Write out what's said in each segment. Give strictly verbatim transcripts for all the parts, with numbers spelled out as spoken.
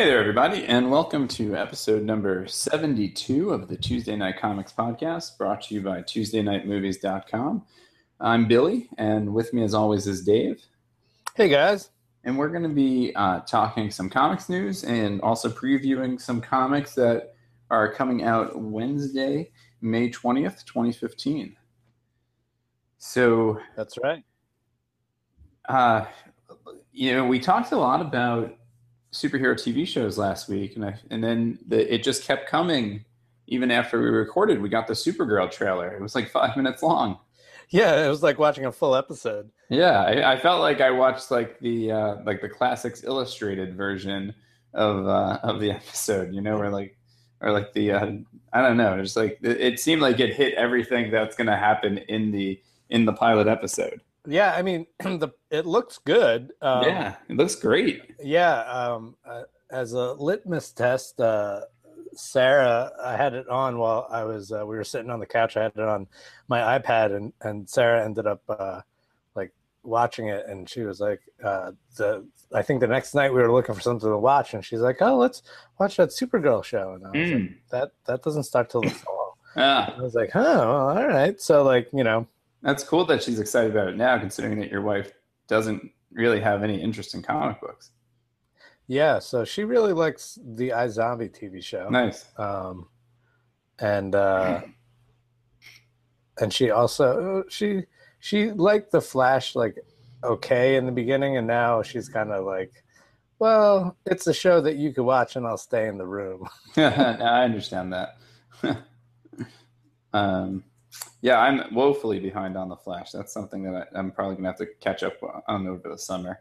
Hey there, everybody, and welcome to episode number seventy-two of the Tuesday Night Comics Podcast, brought to you by Tuesday Night Movies dot com. I'm Billy, and with me, as always, is Dave. Hey, guys. And we're going to be uh, talking some comics news and also previewing some comics that are coming out Wednesday, May twentieth, twenty fifteen. So, that's right. Uh, you know, we talked a lot about superhero T V shows last week, and I, and then the, it just kept coming. Even after we recorded, we got the Supergirl trailer. It was like five minutes long. Yeah, it was like watching a full episode. Yeah, I, I felt like I watched like the uh, like the Classics Illustrated version of uh, of the episode. You know, or like or like the uh, I don't know. It's like it, it seemed like it hit everything that's going to happen in the in the pilot episode. Yeah, I mean, the it looks good. Um, yeah, it looks great. Yeah, um, uh, as a litmus test, uh, Sarah, I had it on while I was. Uh, we were sitting on the couch. I had it on my iPad, and, and Sarah ended up uh, like watching it, and she was like, uh, "the I think the next night we were looking for something to watch, and she's like, oh, let's watch that Supergirl show." And I was mm. like, "That that doesn't start till the fall." Yeah. I was like, "Oh, well, all right." So like, you know. That's cool that she's excited about it now, considering that your wife doesn't really have any interest in comic books. Yeah, so she really likes the iZombie T V show. Nice. Um, and uh, and she also she she liked the Flash like okay in the beginning, and now she's kind of like, well, it's a show that you could watch, and I'll stay in the room. I understand that. um. Yeah, I'm woefully behind on The Flash. That's something that I, I'm probably going to have to catch up on over the summer.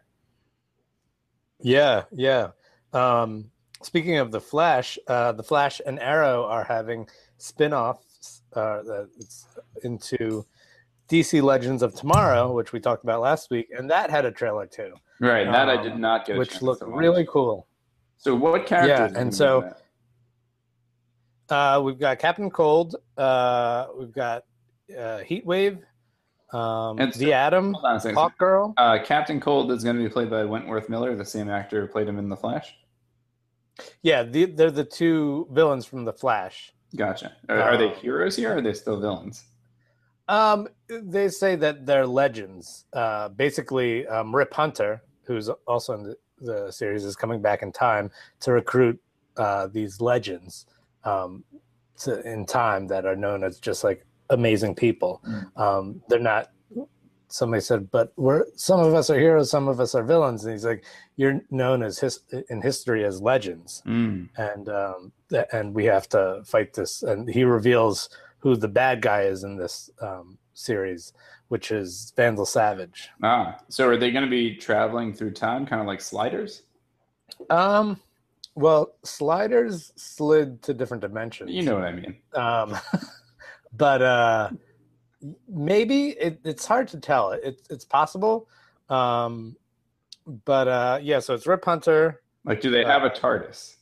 Yeah, yeah. Um, speaking of The Flash, uh, The Flash and Arrow are having spin-offs uh, that's into D C Legends of Tomorrow, which we talked about last week, and that had a trailer too. Right, that um, I did not get a Which looked really cool. So what characters? Yeah, and so uh, we've got Captain Cold. Uh, we've got Uh, Heat Wave, um, and so, the Atom, Hawk Girl. Uh, Captain Cold is going to be played by Wentworth Miller, the same actor who played him in The Flash. Yeah, the, they're the two villains from The Flash. Gotcha. Are, um, are they heroes here, or are they still villains? Um, they say that they're legends. Uh, basically, um, Rip Hunter, who's also in the, the series, is coming back in time to recruit uh, these legends um, to, in time that are known as just like amazing people. Mm. Um, they're not. Somebody said, but we're some of us are heroes, some of us are villains, and he's like, you're known as his in history as legends, mm. and um, th- and we have to fight this. And he reveals who the bad guy is in this um, series, which is Vandal Savage. Ah, so are they going to be traveling through time, kind of like Sliders? Um, well, Sliders slid to different dimensions. You know what I mean. Um. But uh, maybe it, it's hard to tell. It, it's possible. Um, but uh, yeah, so it's Rip Hunter. Like, do they have uh, a TARDIS?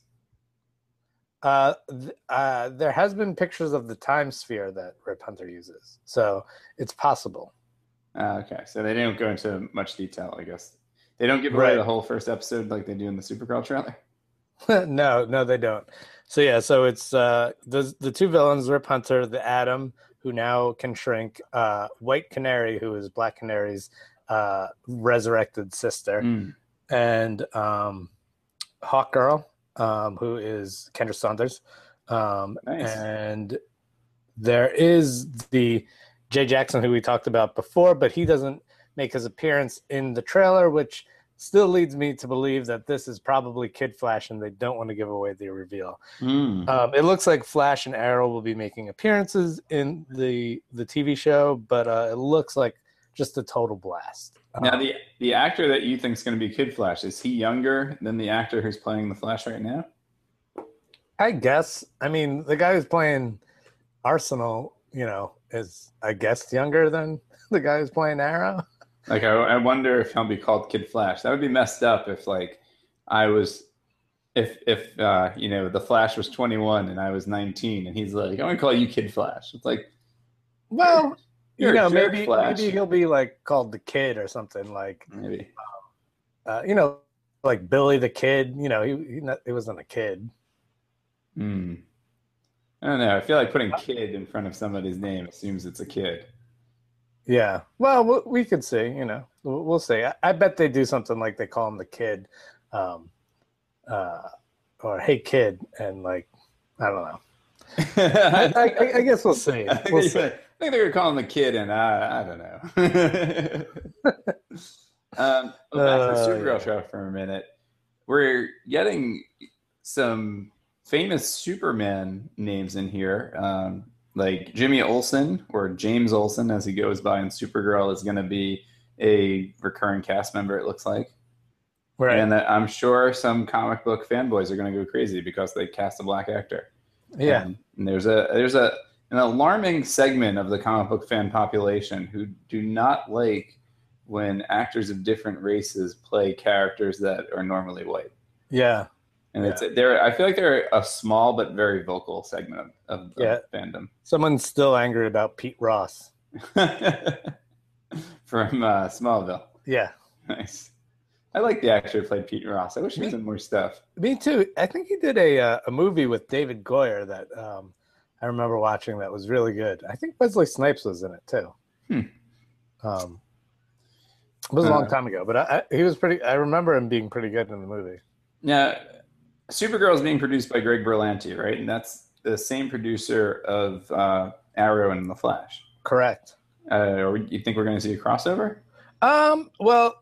Uh, th- uh, there has been pictures of the time sphere that Rip Hunter uses. So it's possible. Uh, okay, so they didn't go into much detail, I guess. They don't give away right. the whole first episode like they do in the Supergirl trailer? no, no, they don't. So yeah, so it's uh, the the two villains, Rip Hunter, the Atom, who now can shrink, uh, White Canary, who is Black Canary's uh, resurrected sister, mm. and um, Hawk Girl, um, who is Kendra Saunders. Um, nice. And there is the Jay Jackson, who we talked about before, but he doesn't make his appearance in the trailer, which still leads me to believe that this is probably Kid Flash, and they don't want to give away the reveal. Mm. Um, it looks like Flash and Arrow will be making appearances in the the T V show, but uh, it looks like just a total blast. Now, um, the the actor that you think is going to be Kid Flash, is he younger than the actor who's playing the Flash right now? I guess. I mean, the guy who's playing Arsenal, you know, is, I guess, younger than the guy who's playing Arrow. Like, I, I wonder if he'll be called Kid Flash. That would be messed up if, like, I was, if, if uh, you know, the Flash was twenty-one and I was nineteen, and he's like, I'm going to call you Kid Flash. It's like, well, you're you know, jerk, maybe Flash. maybe he'll be, like, called the Kid or something, like, maybe. uh, you know, like Billy the Kid. You know, he he, not, he wasn't a kid. Hmm. I don't know. I feel like putting kid in front of somebody's name assumes it's a kid. Yeah. Well, we we could see. You know, we'll, we'll see. I, I bet they do something like they call him the Kid, um, uh, or Hey Kid, and like I don't know. I, I, I guess we'll see. I think, We'll they, see. I think they were calling the kid, and I, I don't know. um, well, back to the Uh, Supergirl yeah. show for a minute. We're getting some famous Superman names in here, um, like Jimmy Olsen or James Olsen, as he goes by in Supergirl, is going to be a recurring cast member. It looks like, Right. and that I'm sure some comic book fanboys are going to go crazy because they cast a black actor. Yeah. And, and there's a there's a an alarming segment of the comic book fan population who do not like when actors of different races play characters that are normally white. Yeah. And Yeah. it's they're I feel like they're a small but very vocal segment of, of, Yeah. of fandom. Someone's still angry about Pete Ross. From uh, Smallville. Yeah. Nice. I like the actor who played Pete Ross. I wish he was in more stuff. Me too. I think he did a uh, a movie with David Goyer that um, I remember watching that was really good. I think Wesley Snipes was in it too. Hmm. Um, it was a long Uh, time ago, but I, I, he was pretty. I remember him being pretty good in the movie. Now, Supergirl is being produced by Greg Berlanti, right? And that's the same producer of uh, Arrow and The Flash. Correct. Uh, or you think we're going to see a crossover? Um. Well,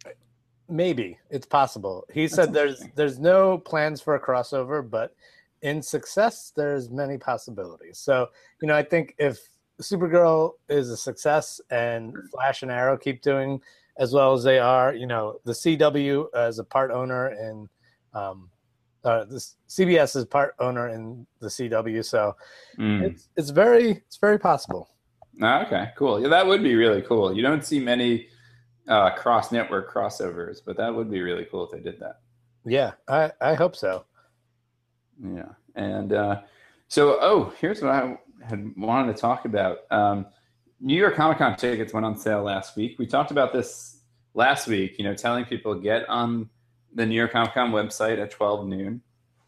maybe it's possible. He said there's interesting. there's no plans for a crossover, but in success, there's many possibilities. So you know, I think if Supergirl is a success and Flash and Arrow keep doing as well as they are, you know, the C W as a part owner in um, uh, the C B S is part owner in the C W, so Mm. it's it's very it's very possible. Ah, okay, cool. Yeah, that would be really cool. You don't see many uh, cross-network crossovers, but that would be really cool if they did that. Yeah, I I hope so. Yeah. And uh, so, oh, here's what I had wanted to talk about. Um, New York Comic Con tickets went on sale last week. We talked about this last week, you know, telling people get on the New York Comic Con website at twelve noon.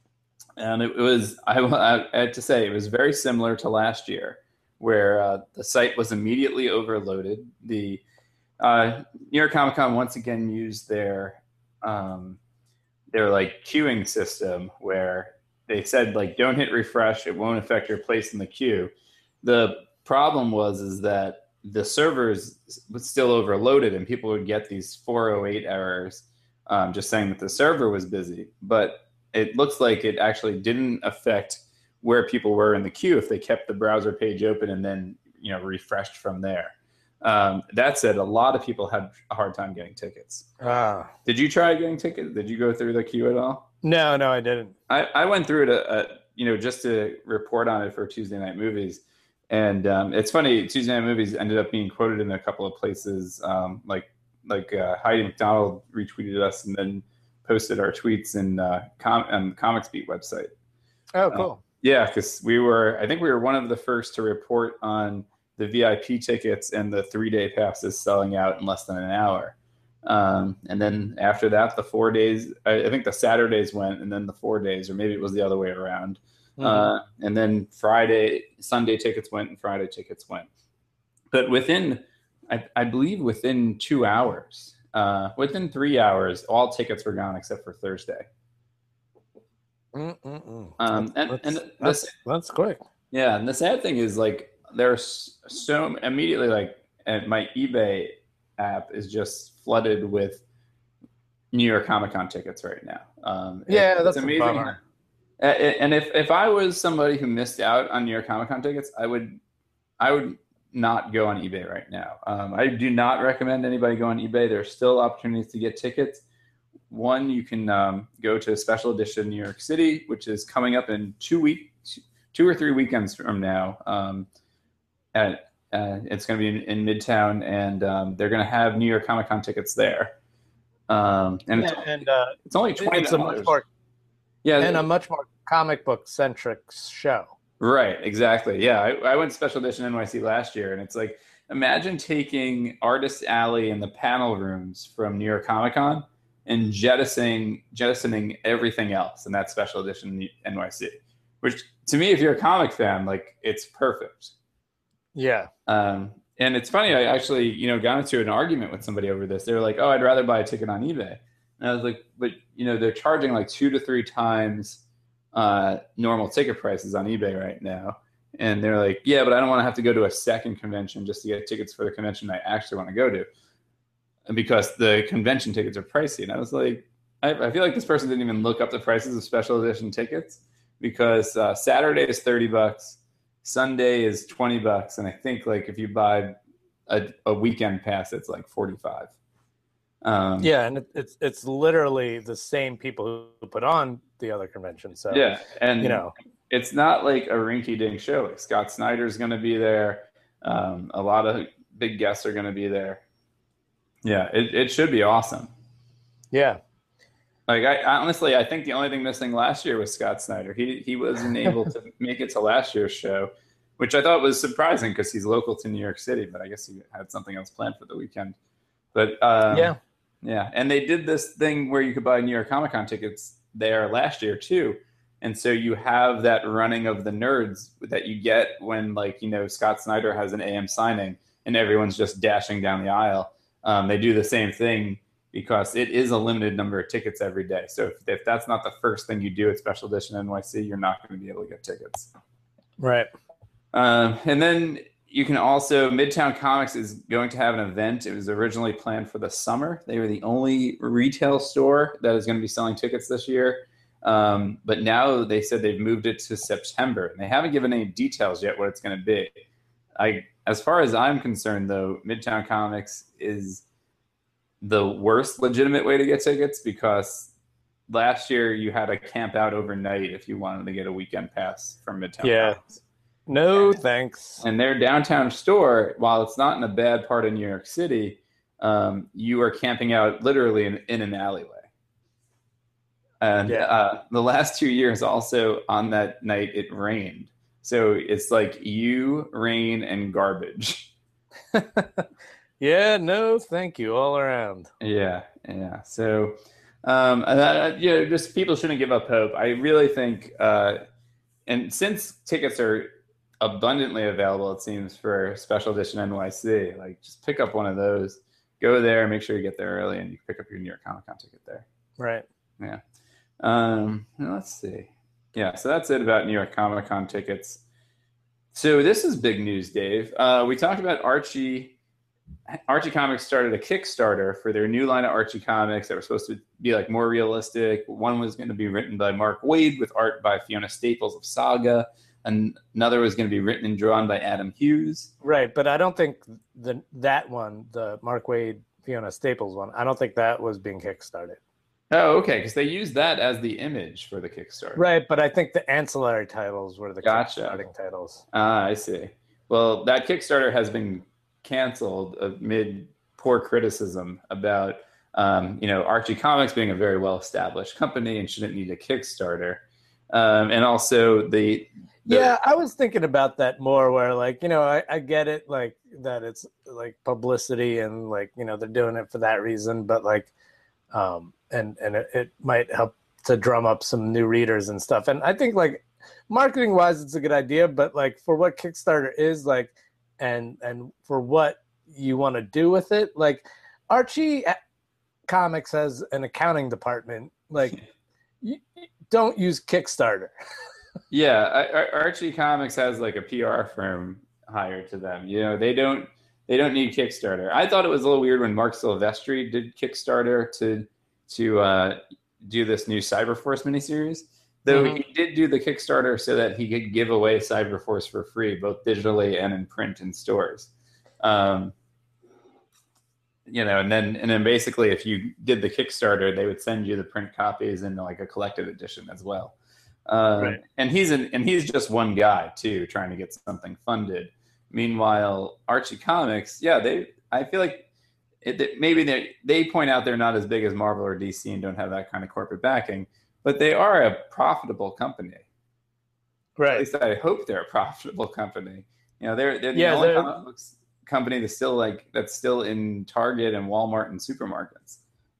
And it was, I, I had to say, it was very similar to last year, where uh, the site was immediately overloaded. The uh, New York Comic Con once again used their um, their like queuing system, where they said like don't hit refresh, it won't affect your place in the queue. The problem was is that the servers was still overloaded, and people would get these four oh eight errors, um, just saying that the server was busy. But it looks like it actually didn't affect where people were in the queue if they kept the browser page open and then you know refreshed from there. Um, that said, a lot of people had a hard time getting tickets. Ah, Did you try getting tickets? Did you go through the queue at all? no, no, I didn't. I, I went through it, a, a, you know, just to report on it for Tuesday Night Movies. And um, it's funny, Tuesday Night Movies ended up being quoted in a couple of places. Um, like like uh, Heidi McDonald retweeted us and then posted our tweets in uh, com- on the Comics Beat website. Oh, cool. Uh, yeah, because we were, I think we were one of the first to report on the V I P tickets and the three-day passes selling out in less than an hour. Um, and then after that, the four days, I, I think the Saturdays went, and then the four days, or maybe it was the other way around. Mhm. Uh, and then Friday, Sunday tickets went, and Friday tickets went. But within, I, I believe within two hours, uh, within three hours, all tickets were gone except for Thursday. Mm-mm-mm. Um, and that's, and that's, this, that's quick. yeah, and the sad thing is like there's so immediately like and my eBay app is just flooded with New York Comic Con tickets right now. Um, Yeah, it, that's it's a amazing. bummer. Uh, And if, if I was somebody who missed out on New York Comic Con tickets, I would I would not go on eBay right now. Um, I do not recommend anybody go on eBay. There's still opportunities to get tickets. One, you can um, go to Special Edition New York City, which is coming up in two weeks, two or three weekends from now. Um, at uh, it's going to be in, in Midtown, and um, they're going to have New York Comic Con tickets there. Um, and Yeah, it's, and uh, it's only twenty it's a dollars. much more Yeah, and a much more comic book centric show. right, exactly. Yeah, I, I went to Special Edition N Y C last year, and it's like, imagine taking Artist Alley and the panel rooms from New York Comic Con and jettisoning jettisoning everything else in that special edition N Y C. Which to me, if you're a comic fan, like it's perfect. Yeah. Um, and it's funny. I actually, you know, got into an argument with somebody over this. They were like, "Oh, I'd rather buy a ticket on eBay." And I was like, "But you know, they're charging like two to three times uh, normal ticket prices on eBay right now." And they're like, "Yeah, but I don't want to have to go to a second convention just to get tickets for the convention I actually want to go to, and because the convention tickets are pricey." And I was like, I, I feel like this person didn't even look up the prices of special edition tickets, because uh, Saturday is thirty bucks, Sunday is twenty bucks, and I think like if you buy a, a weekend pass, it's like forty-five. Um, yeah, and it, it's it's literally the same people who put on the other convention. So yeah, and you know, it's not like a rinky-dink show. Like Scott Snyder's going to be there. Um, a lot of big guests are going to be there. Yeah, it, it should be awesome. Yeah. Like I honestly, I think the only thing missing last year was Scott Snyder. He he wasn't able to make it to last year's show, which I thought was surprising because he's local to New York City. But I guess he had something else planned for the weekend. But um, yeah, yeah, and they did this thing where you could buy New York Comic Con tickets there last year too, and so you have that running of the nerds that you get when, like, you know, Scott Snyder has an A M signing and everyone's just dashing down the aisle. Um, they do the same thing, because it is a limited number of tickets every day. So if, if that's not the first thing you do at Special Edition N Y C, you're not going to be able to get tickets. right. Um, and then you can also, Midtown Comics is going to have an event. It was originally planned for the summer. They were the only retail store that is going to be selling tickets this year. Um, but now they said they've moved it to September, and they haven't given any details yet what it's going to be. I, as far as I'm concerned, though, Midtown Comics is the worst legitimate way to get tickets, because last year you had to camp out overnight if you wanted to get a weekend pass from Midtown Yeah. Comics. No, and, thanks. And their downtown store, while it's not in a bad part of New York City, um, you are camping out literally in, in an alleyway. And yeah. uh, the last two years also, on that night, it rained. So it's like you, rain, and garbage. Yeah, no, thank you, all around. Yeah, yeah. So, um, uh, you know, just people shouldn't give up hope. I really think, uh, and since tickets are abundantly available, it seems, for Special Edition N Y C, like, just pick up one of those, go there, make sure you get there early, and you pick up your New York Comic Con ticket there. Right. Yeah. Um, let's see. Yeah, so that's it about New York Comic Con tickets. So this is big news, Dave. Uh, we talked about Archie. Archie Comics started a Kickstarter for their new line of Archie comics that were supposed to be like more realistic. One was going to be written by Mark Waid with art by Fiona Staples of Saga, and another was going to be written and drawn by Adam Hughes. Right, but I don't think the that one, the Mark Waid, Fiona Staples one, I don't think that was being Kickstarted. Oh, okay, because they used that as the image for the Kickstarter. Right, but I think the ancillary titles were the Gotcha. Kickstarting titles. Ah, I see. Well, that Kickstarter has been canceled amid poor criticism about, um, you know, Archie Comics being a very well-established company and shouldn't need a Kickstarter. Um, and also the, the... Yeah, I was thinking about that more, where, like, you know, I, I get it, like, that it's, like, publicity and, like, you know, they're doing it for that reason, but, like, um, and, and it, it might help to drum up some new readers and stuff. And I think, like, marketing-wise, it's a good idea, but, like, for what Kickstarter is, like, and and for what you want to do with it, like, Archie Comics has an accounting department. Like, you, don't use Kickstarter. Yeah, I, Archie Comics has like a P R firm hired to them. You know, they don't they don't need Kickstarter. I thought it was a little weird when Mark Silvestri did Kickstarter to to uh, do this new Cyberforce miniseries. Though mm-hmm. he did do the Kickstarter so that he could give away Cyberforce for free, both digitally and in print in stores. Um, you know, and then and then basically, if you did the Kickstarter, they would send you the print copies in like a collected edition as well. Um, right. And he's an, and he's just one guy too, trying to get something funded. Meanwhile, Archie Comics, yeah, they I feel like it, maybe they they point out they're not as big as Marvel or D C and don't have that kind of corporate backing. But they are a profitable company. Right. At least I hope they're a profitable company. You know, they're they're the yeah, only they're... comic books company that's still like that's still in Target and Walmart and supermarkets.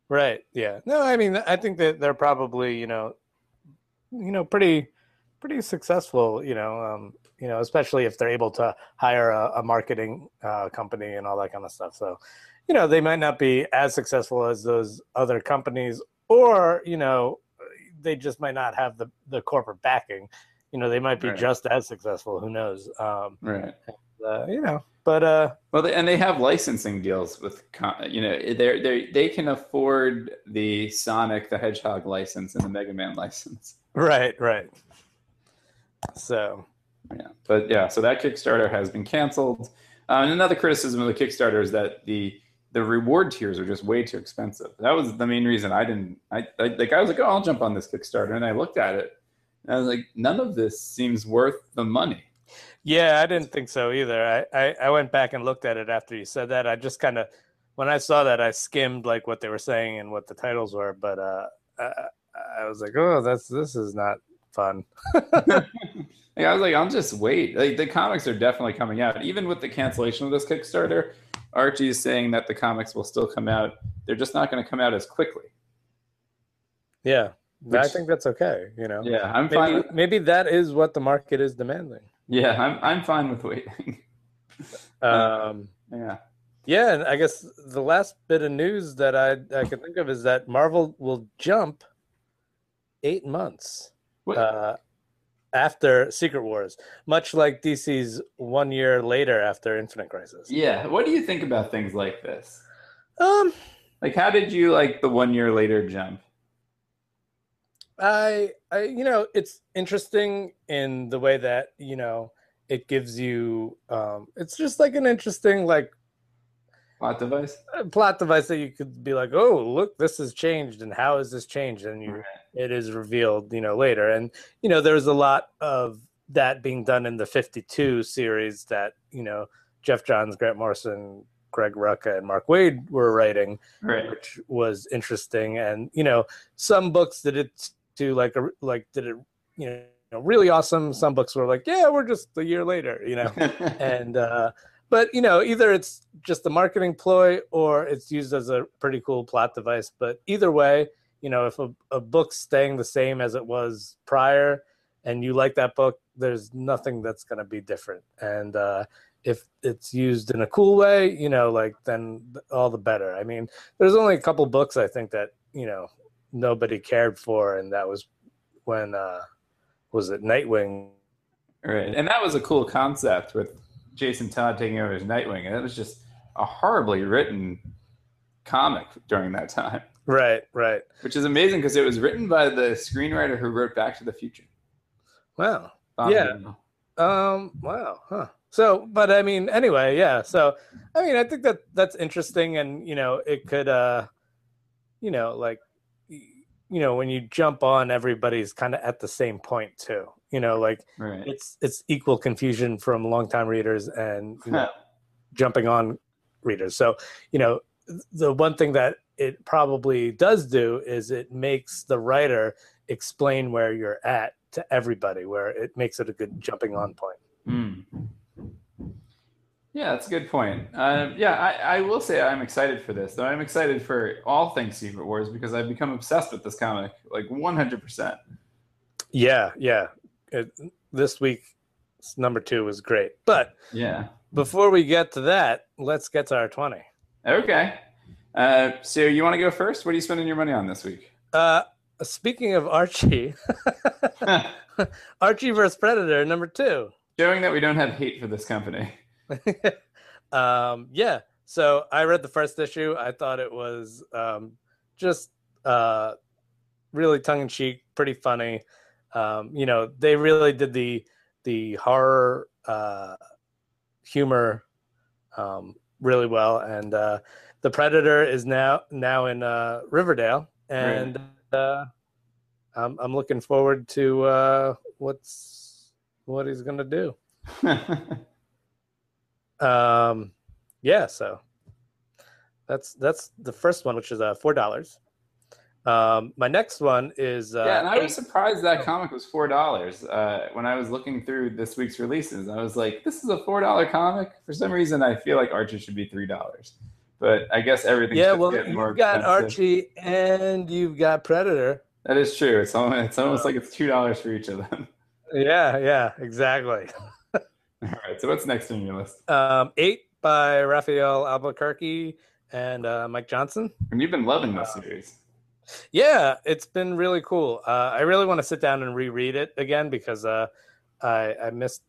Right. Yeah. No, I mean, I think that they're probably, you know, you know, pretty, pretty successful. You know, um, you know, especially if they're able to hire a, a marketing uh, company and all that kind of stuff. So, you know, they might not be as successful as those other companies, or you know, they just might not have the the corporate backing. You know, they might be Right. just as successful. Who knows? Um, Right. uh, you know, but uh, Well, they, and they have licensing deals with, con- you know, they they they can afford the Sonic the Hedgehog license and the Mega Man license. right, right. So, Yeah, but yeah, so that Kickstarter has been canceled. Uh, and another criticism of the Kickstarter is that the the reward tiers are just way too expensive. That was the main reason I didn't. I, I like I was like, oh, I'll jump on this Kickstarter, and I looked at it, and I was like, none of this seems worth the money. yeah, I didn't think so either. I, I, I went back and looked at it after you said that. I just kind of, when I saw that, I skimmed like what they were saying and what the titles were. But uh, I, I was like, oh, that's this is not fun. Like, I was like, I'll just wait. Like the comics are definitely coming out, even with the cancellation of this Kickstarter. Archie is saying that the comics will still come out. They're just not going to come out as quickly. Yeah, Which, I think that's okay. You know, yeah, I'm maybe fine. With, maybe that is what the market is demanding. yeah, I'm I'm fine with waiting. Um, uh, yeah. Yeah, and I guess the last bit of news that I I can think of is that Marvel will jump eight months uh, after Secret Wars, much like D C's one year later after Infinite Crisis. Yeah. What do you think about things like this? Um, Like, how did you like the one year later jump? I I you know it's interesting in the way that you know it gives you um, it's just like an interesting like. Plot device? A plot device that you could be like, oh, look, this has changed, and how has this changed? And you, Right. it is revealed, you know, later. And you know, there's a lot of that being done in the fifty-two series that you know Jeff Johns, Grant Morrison, Greg Rucka, and Mark Waid were writing, Right. which was interesting. And you know, some books did it to like a like did it, you know, really awesome. Some books were like, yeah, we're just a year later, you know, and. uh But, you know, either it's just a marketing ploy or it's used as a pretty cool plot device. But either way, you know, if a, a book's staying the same as it was prior and you like that book, there's nothing that's going to be different. And uh, if it's used in a cool way, you know, like then all the better. I mean, there's only a couple books I think that, you know, nobody cared for. And that was when, uh, was it Nightwing? Right. And that was a cool concept with Jason Todd taking over as Nightwing, and it was just a horribly written comic during that time. Right, right. Which is amazing because it was written by the screenwriter who wrote Back to the Future. Wow. Bob yeah. Dale. Um. Wow. Huh. So, but I mean, anyway, yeah. So, I mean, I think that that's interesting, and you know, it could, uh, you know, like, you know, when you jump on, everybody's kind of at the same point too. You know, like Right. it's it's equal confusion from longtime readers and you know, jumping on readers. So, you know, the one thing that it probably does do is it makes the writer explain where you're at to everybody, where it makes it a good jumping on point. Mm. Yeah, that's a good point. Uh, yeah, I, I will say I'm excited for this, though. I'm excited for all things Secret Wars because I've become obsessed with this comic, like one hundred percent. Yeah, yeah. It, this week, number two was great. But yeah, before we get to that, let's get to our twenty. Okay. Uh, so you want to go first? What are you spending your money on this week? Uh, speaking of Archie, Archie versus Predator, number two. Showing that we don't have hate for this company. um, yeah. So I read the first issue. I thought it was um, just uh, really tongue-in-cheek, pretty funny. Um, you know, they really did the the horror uh, humor um, really well, and uh, the Predator is now now in uh, Riverdale, and right. uh, I'm I'm looking forward to uh, what's what he's gonna do. um, yeah, so that's that's the first one, which is uh, four dollars. Um, my next one is uh, yeah, and I was surprised that comic was four dollars uh, when I was looking through this week's releases. I was like, "This is a four dollar comic." For some reason, I feel like Archie should be three dollars, but I guess everything's Yeah, just well, getting more you've got expensive. Archie and you've got Predator. That is true. It's almost, it's almost Uh, like it's two dollars for each of them. yeah, yeah, exactly. All right. So what's next on your list? Um, Eight by Raphael Albuquerque and uh, Mike Johnson. And you've been loving this Uh, series. Yeah, it's been really cool. Uh, I really want to sit down and reread it again because uh, I I missed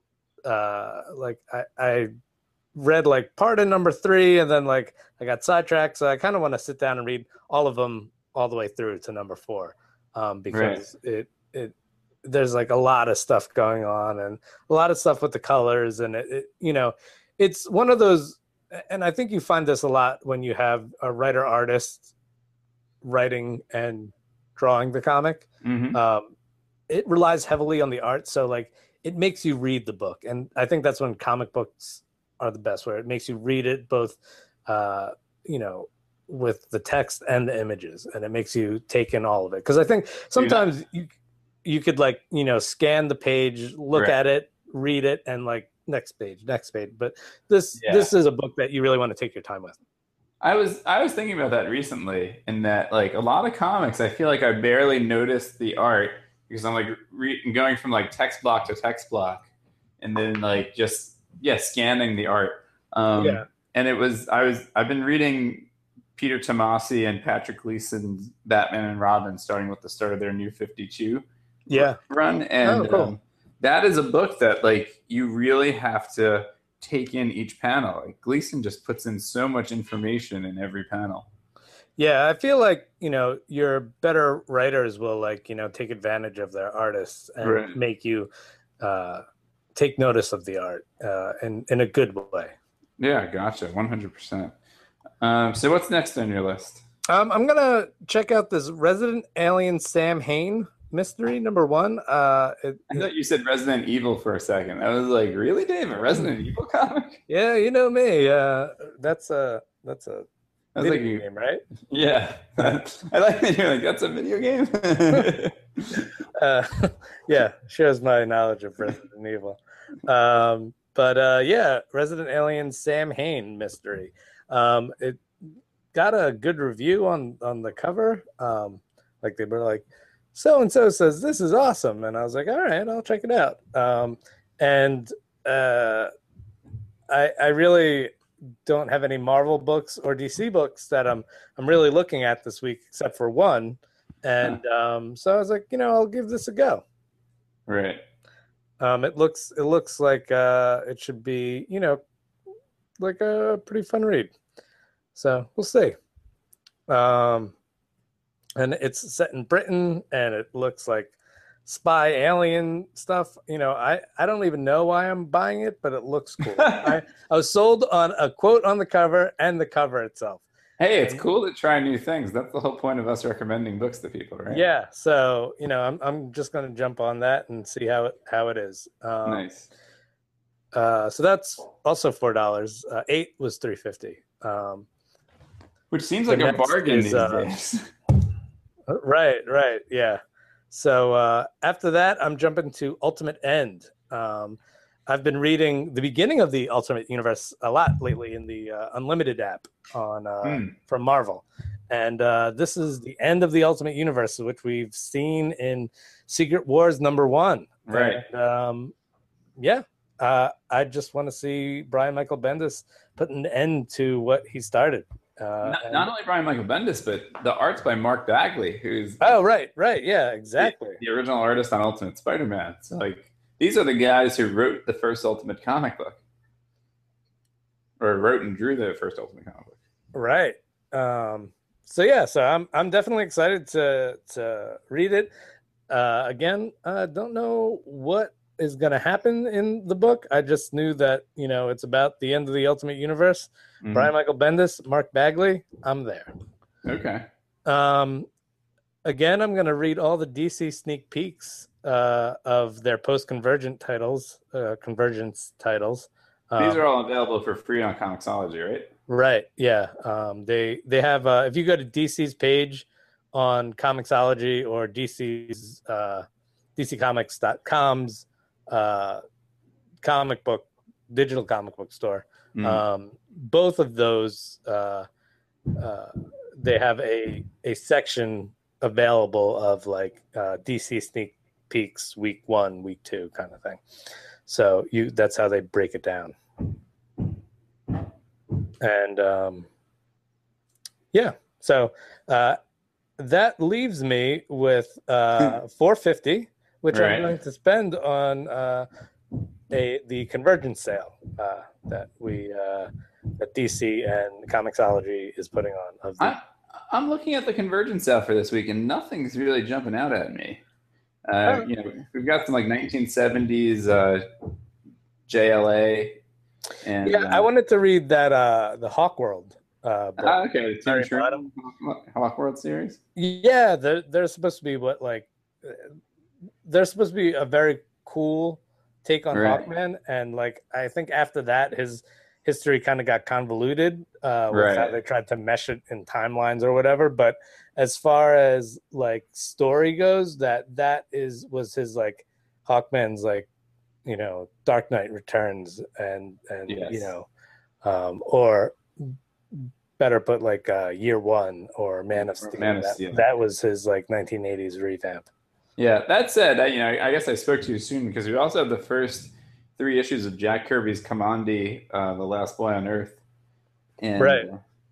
uh, like I, I read like part of number three and then like I got sidetracked. So I kind of want to sit down and read all of them all the way through to number four um, because right. it it there's like a lot of stuff going on and a lot of stuff with the colors and it, it you know it's one of those, and I think you find this a lot when you have a writer artist writing and drawing the comic. Mm-hmm. Um, it relies heavily on the art, so like it makes you read the book, and I think that's when comic books are the best, where it makes you read it both, uh, you know, with the text and the images, and it makes you take in all of it. Because I think sometimes yeah. you you could like you know scan the page, look right. at it, read it, and like next page, next page. But this yeah. this is a book that you really want to take your time with. I was I was thinking about that recently, in that like a lot of comics, I feel like I barely noticed the art because I'm like re- going from like text block to text block, and then like just yeah scanning the art. Um, yeah, and it was I was I've been reading Peter Tomasi and Patrick Gleason's Batman and Robin, starting with the start of their New fifty-two yeah run, and oh, cool. um, that is a book that like you really have to take in each panel. Like Gleason just puts in so much information in every panel. Yeah, I feel like, you know, your better writers will like, you know, take advantage of their artists and right. make you uh, take notice of the art uh, in, in a good way. Yeah, gotcha. one hundred percent. Um, so what's next on your list? Um, I'm going to check out this Resident Alien Sam Hain mystery number one. Uh, it, I thought you said Resident Evil for a second. I was like, really, Dave? A Resident Evil comic? Yeah, you know me. Uh, that's a that's a video like you, game, right? Yeah, I like that you're like, that's a video game. uh, yeah, shows my knowledge of Resident Evil. Um, but uh, yeah, Resident Alien Sam Hain mystery. Um, it got a good review on on the cover. Um, like they were like, so and so says this is awesome, and I was like, all right, I'll check it out. Um, and uh, I, I really don't have any Marvel books or D C books that I'm I'm really looking at this week, except for one. And um, so I was like, you know, I'll give this a go. Right. Um, it looks it looks like uh, it should be, you know, like a pretty fun read. So we'll see. Um, and it's set in Britain, and it looks like spy alien stuff. You know, I, I don't even know why I'm buying it, but it looks cool. I, I was sold on a quote on the cover and the cover itself. Hey, it's and, cool to try new things. That's the whole point of us recommending books to people, right? Yeah. So, you know, I'm I'm just going to jump on that and see how it, how it is. Um, nice. Uh, so that's also four dollars. Uh, eight was three fifty. Um, Which seems like a bargain is, these uh, days. Right, right, yeah. So uh, after that, I'm jumping to Ultimate End. Um, I've been reading the beginning of the Ultimate Universe a lot lately in the uh, Unlimited app on uh, mm. from Marvel, and uh, this is the end of the Ultimate Universe, which we've seen in Secret Wars number one. Right. And, um, yeah. Uh, I just want to see Brian Michael Bendis put an end to what he started. Uh, not, not only Brian Michael Bendis, but the art's by Mark Bagley, who's oh right, right, yeah, exactly, the, the original artist on Ultimate Spider-Man. So like, these are the guys who wrote the first Ultimate comic book, or wrote and drew the first Ultimate comic book. Right. Um, so yeah, so I'm I'm definitely excited to to read it. Uh, again, I don't know what is going to happen in the book. I just knew that, you know, it's about the end of the Ultimate Universe. Mm-hmm. Brian Michael Bendis, Mark Bagley, I'm there. Okay. Um, again, I'm going to read all the D C sneak peeks uh, of their post-convergent titles, uh, convergence titles. Um, These are all available for free on Comixology, right? Right. Yeah. Um, they they have. Uh, if you go to D C's page on Comixology or D C's uh, D C Comics dot com's uh, comic book digital comic book store, mm. um, both of those, uh, uh, they have a a section available of like uh, D C sneak peeks week one, week two kind of thing. So you that's how they break it down. And um, yeah, so uh, that leaves me with uh, four hundred fifty dollars, which right. I'm going to spend on uh, a the Convergence sale uh, that we uh, that D C and Comixology is putting on. Of the- I, I'm looking at the Convergence sale for this week, and nothing's really jumping out at me. Uh, oh. You know, we've got some like nineteen seventies uh, J L A. And, yeah, uh, I wanted to read that uh, the Hawkworld. Uh, book. Ah, okay, the Tim Sherman Hawkworld series. Yeah, they're they're supposed to be what like they're supposed to be a very cool take on right. Hawkman, and like I think after that his history kind of got convoluted uh, with right. how they tried to mesh it in timelines or whatever. But as far as like story goes, that that is was his like Hawkman's like. You know, Dark Knight Returns, and and yes. you know, um, or better put like uh, Year One or Man of Steel. Man of Steel. That, that was his like nineteen eighties revamp. Yeah, that said, I, you know, I guess I spoke too soon because we also have the first three issues of Jack Kirby's Kamandi, uh, The Last Boy on Earth, and right, uh,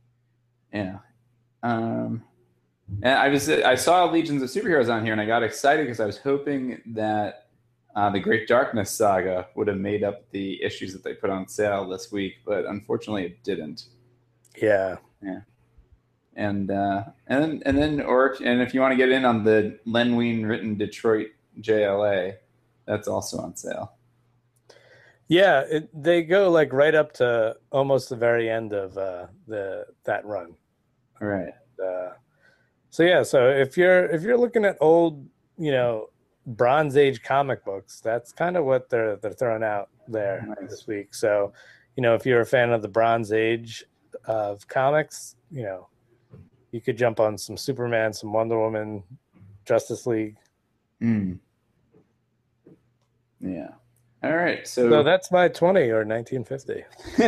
yeah, um, and I was I saw Legions of Superheroes on here, and I got excited because I was hoping that. Uh, the Great Darkness saga would have made up the issues that they put on sale this week, but unfortunately it didn't. Yeah, yeah, and uh, and then and then or and if you want to get in on the Len Wein written Detroit J L A, that's also on sale. Yeah, it, they go like right up to almost the very end of uh, the that run. All right. Uh, so yeah, so if you're if you're looking at old, you know. Bronze Age comic books. That's kind of what they're they're throwing out there nice. This week. So, you know, if you're a fan of the Bronze Age of comics, you know, you could jump on some Superman, some Wonder Woman, Justice League. Mm. Yeah. All right. So, so that's my twenty or nineteen fifty.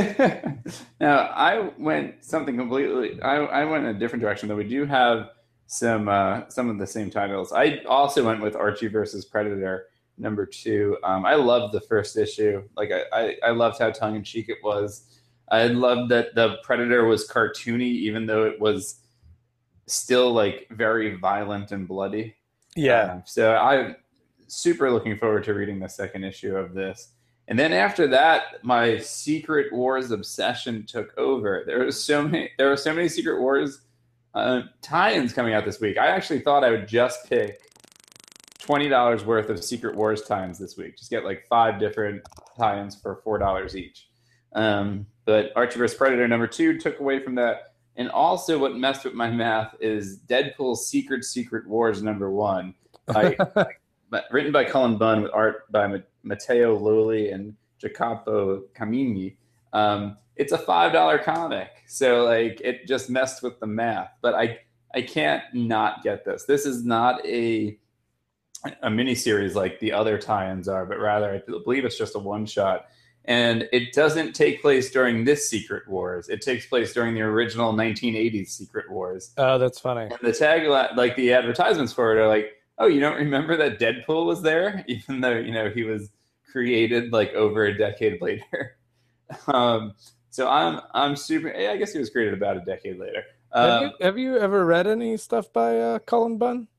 Now I went something completely. I I went in a different direction. Though we do have. Some uh, some of the same titles. I also went with Archie versus Predator number two. Um, I loved the first issue. Like I, I, I loved how tongue in cheek it was. I loved that the Predator was cartoony, even though it was still like very violent and bloody. Yeah. Um, so I'm super looking forward to reading the second issue of this. And then after that, my Secret Wars obsession took over. There was so many. There were so many Secret Wars. Uh, tie-ins coming out this week. I actually thought I would just pick twenty dollars worth of Secret Wars tie-ins this week. Just get like five different tie-ins for four dollars each. Um, but Archie versus. Predator number two took away from that. And also what messed with my math is Deadpool's Secret Secret Wars number one. By, written by Cullen Bunn with art by Matteo Loli and Jacopo Camini. Um, it's a five dollar comic. So like it just messed with the math, but I, I can't not get this. This is not a, a mini series like the other tie-ins are, but rather I believe it's just a one shot, and it doesn't take place during this Secret Wars. It takes place during the original nineteen eighties Secret Wars. Oh, that's funny. And the tagline, like the advertisements for it are like, oh, you don't remember that Deadpool was there? Even though, you know, he was created like over a decade later. um, So I'm I'm super. I guess he was created about a decade later. Um, have, you, have you ever read any stuff by uh, Cullen Bunn?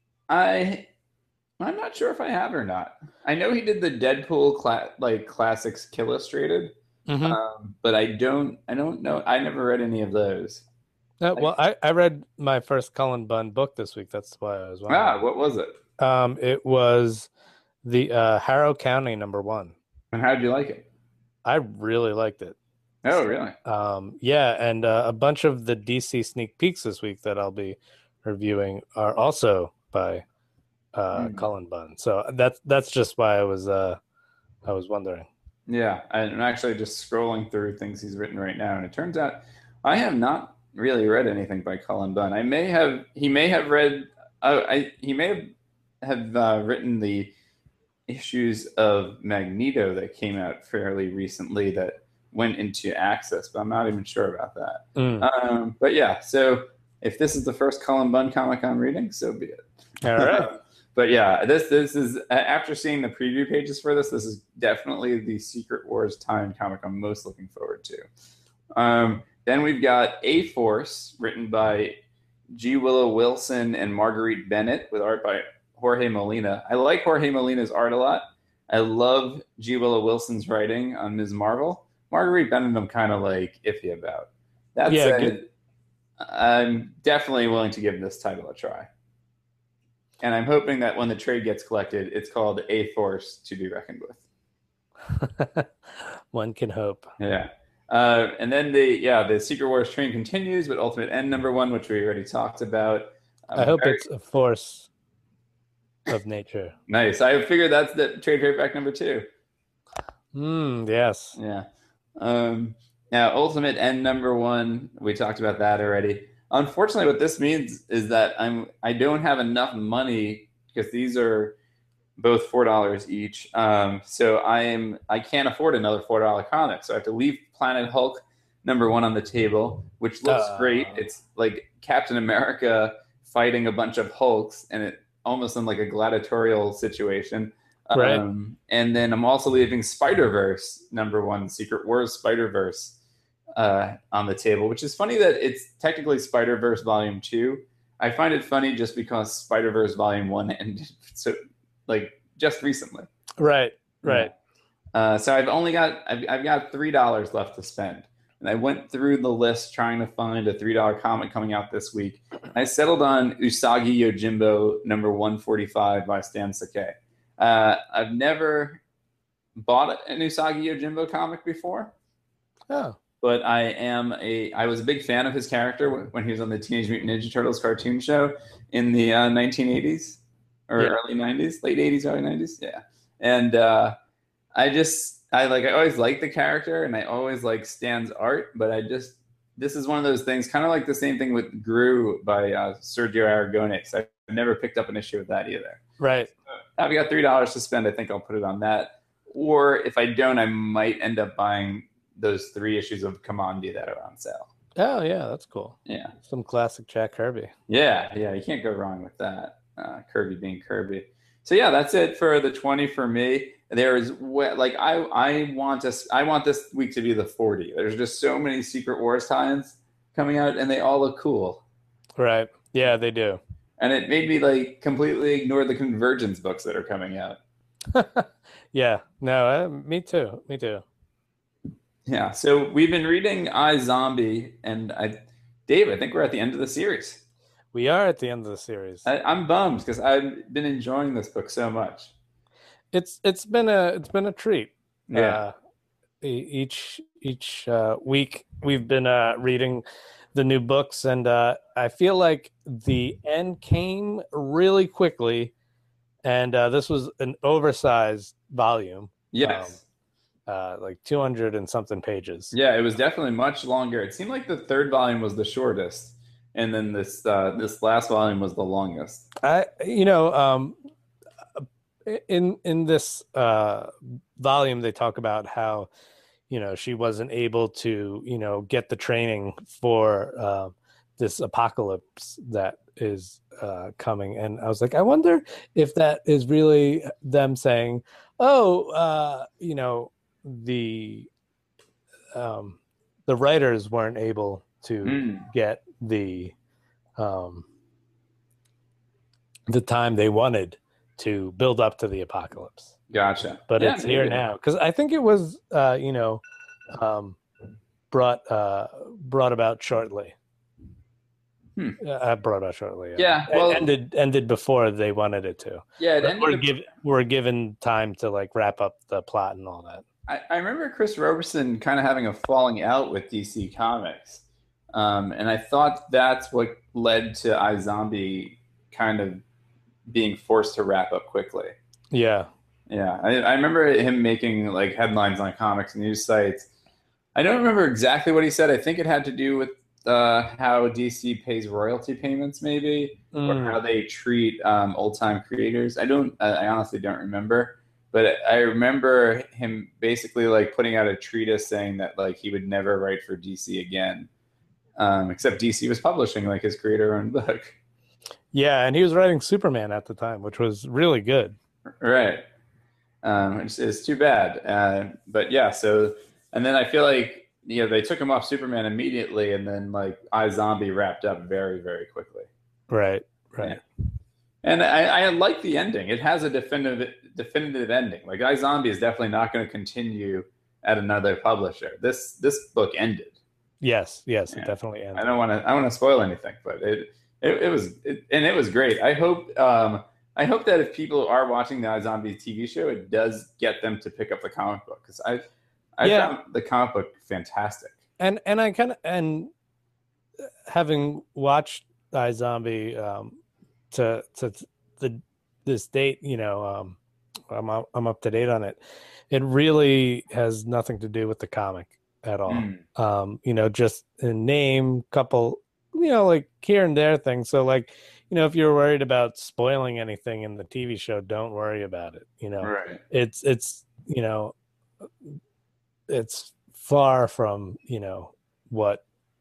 I I'm not sure if I have or not. I know he did the Deadpool cla- like classics illustrated, mm-hmm. um, but I don't I don't know. I never read any of those. Uh, well, I, I read my first Cullen Bunn book this week. That's why I was wondering. Ah, what was it? Um, it was the uh, Harrow County number one. And how did you like it? I really liked it. Oh, really? Um, yeah, and uh, a bunch of the D C sneak peeks this week that I'll be reviewing are also by uh, mm. Cullen Bunn. So that's that's just why I was uh, I was wondering. Yeah, I'm actually just scrolling through things he's written right now, and it turns out I have not really read anything by Cullen Bunn. I may have he may have read uh, I he may have have uh, written the issues of Magneto that came out fairly recently that went into Access, but I'm not even sure about that. Mm. Um, but yeah, so if this is the first Cullen Bunn comic I'm reading, so be it. All right. But yeah, this this is after seeing the preview pages for this, this is definitely the Secret Wars tie-in comic I'm most looking forward to. Um, then we've got A Force, written by G. Willow Wilson and Marguerite Bennett, with art by Jorge Molina. I like Jorge Molina's art a lot. I love G. Willow Wilson's writing on Miz Marvel. Marguerite Bennett, I'm kind of like iffy about. That Yeah, said, good. I'm definitely willing to give this title a try. And I'm hoping that when the trade gets collected, it's called A Force to be reckoned with. One can hope. Yeah. Uh, and then the yeah the Secret Wars train continues with Ultimate End number one, which we already talked about. Um, I hope very, it's a force of nature. Nice. I figured that's the trade paperback number two. Mm, yes. Yeah. Um, now, Ultimate End number one, we talked about that already. Unfortunately, what this means is that I'm I don't have enough money because these are both four dollars each. Um, so I am I can't afford another four dollar comic. So I have to leave Planet Hulk number one on the table, which looks Uh. great. It's like Captain America fighting a bunch of Hulks, and it almost in like a gladiatorial situation. Right. Um, and then I'm also leaving Spider-Verse number one, Secret Wars Spider-Verse, uh, on the table, which is funny that it's technically Spider-Verse Volume two. I find it funny just because Spider-Verse Volume one ended so like just recently. Right, right. Yeah. Uh, so I've only got I've, I've got three dollars left to spend, and I went through the list trying to find a three dollar comic coming out this week. I settled on Usagi Yojimbo number one forty-five by Stan Sakai. Uh, I've never bought an Usagi Yojimbo comic before. Oh, but I am a I was a big fan of his character when he was on the Teenage Mutant Ninja Turtles cartoon show in the uh, nineteen eighties or Yeah. early nineties, late eighties, early nineties. Yeah, and uh, I just I like I always liked the character and I always like Stan's art, but I just this is one of those things, kind of like the same thing with Gru by uh, Sergio Aragonés. I've never picked up an issue with that either. right. I've got three dollars to spend. I think I'll put it on that. Or if I don't, I might end up buying those three issues of Kamandi that are on sale. Oh, yeah, that's cool. Yeah, Some classic Jack Kirby. yeah, yeah. You can't go wrong with that. Uh, Kirby being Kirby. So yeah, that's it for the twenty for me. There is like I I want us I want this week to be the forty. There's just so many Secret Wars tie-ins coming out, and they all look cool. Right. Yeah, they do. And it made me like completely ignore the Convergence books that are coming out. Yeah. No, uh, me too. Me too. Yeah. So we've been reading I, Zombie, and I, Dave, I think we're at the end of the series. We are at the end of the series. I, I'm bummed because I've been enjoying this book so much. It's it's been a it's been a treat. Yeah. Uh, e- each each uh, week we've been uh, reading the new books, and uh, I feel like the end came really quickly, and uh, this was an oversized volume, Yes. uh, like two hundred and something pages. Yeah, it was definitely much longer. It seemed like the third volume was the shortest, and then this uh, this last volume was the longest. I you know um, in in this uh, volume they talk about how you know she wasn't able to you know get the training for uh, this apocalypse that is uh, coming, and I was like, I wonder if that is really them saying, oh, uh, you know, the um, the writers weren't able to Mm. get the um, the time they wanted to build up to the apocalypse, Gotcha. but Yeah, it's here maybe. now because I think it was uh, you know um, brought uh, brought about shortly. Hmm. Uh, brought about shortly. Yeah, It well- ended ended before they wanted it to. Yeah, it We're ended up- give we're given time to like wrap up the plot and all that. I, I remember Chris Roberson kind of having a falling out with D C Comics. Um, and I thought that's what led to iZombie kind of being forced to wrap up quickly. Yeah. Yeah, I, I remember him making like headlines on comics news sites. I don't remember exactly what he said. I think it had to do with uh, how D C pays royalty payments, maybe, or Mm. how they treat um, old time creators. I don't. I I honestly don't remember. but I remember him basically like putting out a treatise saying that like he would never write for D C again, um, except D C was publishing like his creator-owned book. Yeah, and he was writing Superman at the time, which was really good. Right. Um, it's, it's too bad. Uh, but yeah, so, and then I feel like, you know, they took him off Superman immediately, and then like iZombie wrapped up very, very quickly. Right, right. Yeah. And I, I like the ending. It has a definitive definitive ending. Like iZombie is definitely not going to continue at another publisher. This this book ended. Yes, yes, yeah. It definitely ended. I don't want to I don't want to spoil anything, but it it, it was it, and it was great. I hope um, I hope that if people are watching the iZombie T V show, it does get them to pick up the comic book, because I I yeah. found the comic book fantastic. And and I kind of and having watched iZombie um, to to the this date, you know, um, I'm I'm up to date on it. It really has nothing to do with the comic at all. Mm. Um, you know, just a name, couple, you know, like here and there things. So like, you know, if you're worried about spoiling anything in the T V show, don't worry about it. You know, right. it's, it's, you know, it's far from, you know, what,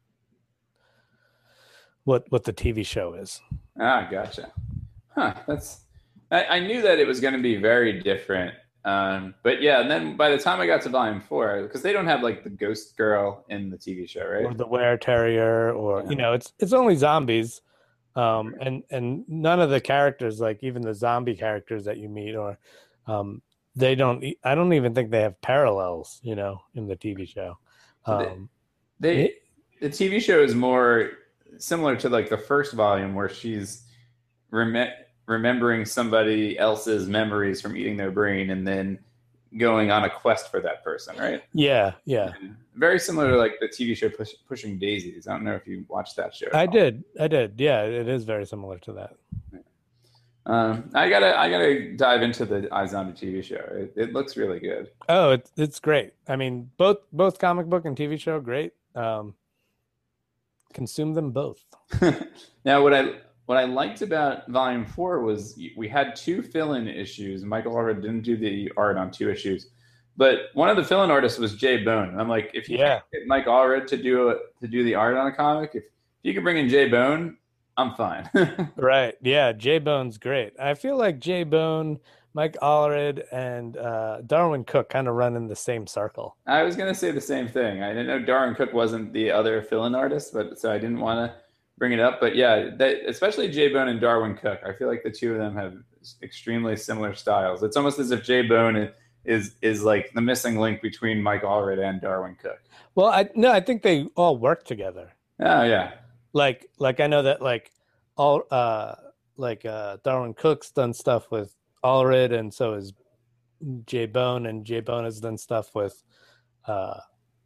what, what the T V show is. Ah, gotcha. Huh. That's, I, I knew that it was going to be very different. Um, but yeah, and then by the time I got to volume four, because they don't have like the ghost girl in the T V show, right? Or the were-terrier, or yeah. you know, it's it's only zombies, um, and and none of the characters, like even the zombie characters that you meet, or um, they don't. I don't even think they have parallels, you know, in the T V show. Um, they, they the T V show is more similar to like the first volume where she's rem- remembering somebody else's memories from eating their brain and then going on a quest for that person, right? Yeah, yeah. And very similar to like the T V show Push, Pushing Daisies. I don't know if you watched that show. I did, I did. Yeah, it is very similar to that. Um, I gotta, I gotta dive into the iZombie T V show. It, it looks really good. Oh, it's it's great. I mean, both both comic book and T V show, great. Um, consume them both. Now, what I what I liked about Volume Four was we had two fill-in issues. Michael Allred didn't do the art on two issues, but one of the fill-in artists was Jay Bone. And I'm like, if you yeah. get Mike Allred to do a, to do the art on a comic, if, if you can bring in Jay Bone, I'm fine. Right. Yeah. Jay Bone's great. I feel like Jay Bone, Mike Allred, and uh, Darwyn Cooke kind of run in the same circle. I was going to say the same thing. I didn't know Darwyn Cooke wasn't the other fill-in artist, but so I didn't want to bring it up. But yeah, that, especially Jay Bone and Darwyn Cooke. I feel like the two of them have extremely similar styles. It's almost as if Jay Bone is is, is like the missing link between Mike Allred and Darwyn Cooke. Well, I no, I think they all work together. Oh yeah. Like, like I know that like all uh like uh Darwyn Cooke's done stuff with Allred, and so is Jay Bone, and Jay Bone has done stuff with uh